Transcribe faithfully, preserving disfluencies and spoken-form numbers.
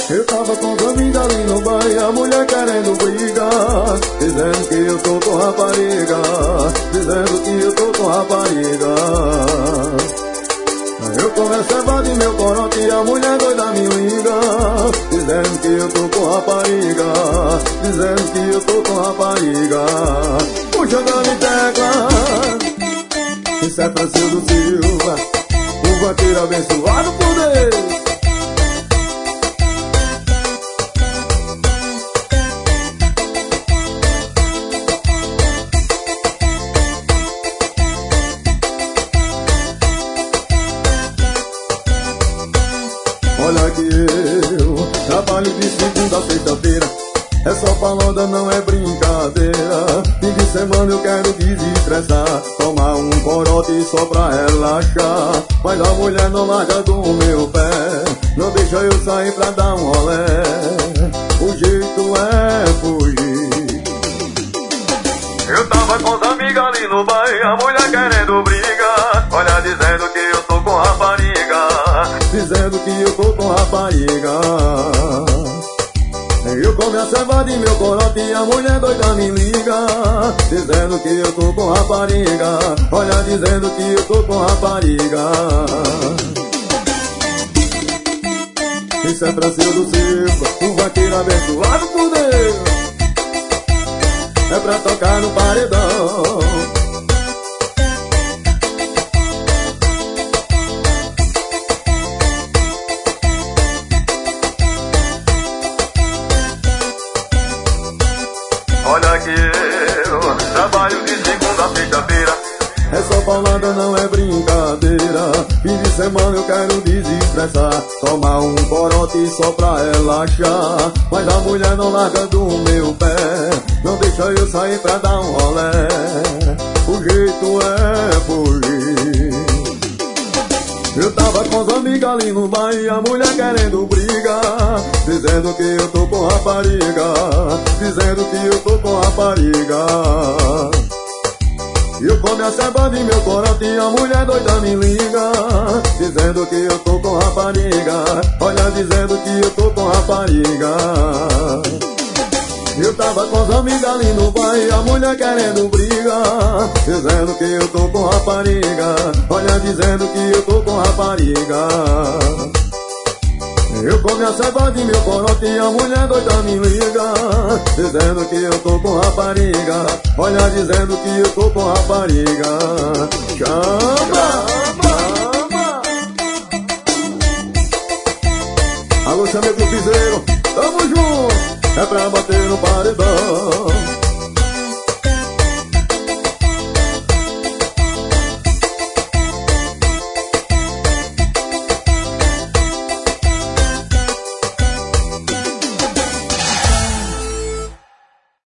Eu tava com os amigos ali no bairro, a mulher querendo brigar, dizendo que eu tô com rapariga, dizendo que eu tô com rapariga. Eu conversava em meu corote e a mulher doida me liga, dizendo que eu tô com rapariga, dizendo que eu tô com rapariga. Puxa da tecla, isso é Francisco Silva, o vaqueiro abençoado por Deus. Olha que eu trabalho de segunda a sexta-feira, é só falanda, não é brincadeira. Fim de semana eu quero desestressar, tomar um corote só pra relaxar. Mas a mulher não larga do meu pé, não deixa eu sair pra dar um rolé. O jeito é fugir. Eu tava com os amigos ali no bairro, a mulher querendo brigar, olha dizendo que eu tô com rapariga, dizendo que eu tô com rapariga. Eu como a cevada em meu corote e a mulher doida me liga, dizendo que eu tô com rapariga, olha dizendo que eu tô com rapariga. Isso é Francisco Silva, o vaqueiro abençoado por Deus, é pra tocar no paredão. Olha que eu trabalho de segunda a sexta-feira, é só falanda, não é brincadeira. Fim de semana eu quero desestressar, tomar um corote só pra relaxar. Mas a mulher não larga do meu pé, não deixa eu sair pra dar um rolé. O jeito é fugir. Eu tava com os amigos ali no bairro e a mulher querendo brigar, dizendo que eu tô com rapariga, dizendo que eu tô com rapariga. Eu como a cevada em meu corote e a mulher doida me liga, dizendo que eu tô com rapariga, olha dizendo que eu tô com rapariga. Eu tava com os amigos ali no bairro, a mulher querendo brigar, dizendo que eu tô com rapariga, olha dizendo que eu tô com rapariga. Eu como a cevada em meu corote e a mulher doida me liga, dizendo que eu tô com rapariga, olha dizendo que eu tô com rapariga. Chama, chama. Alô, chame pro piseiro, tamo junto, é pra bater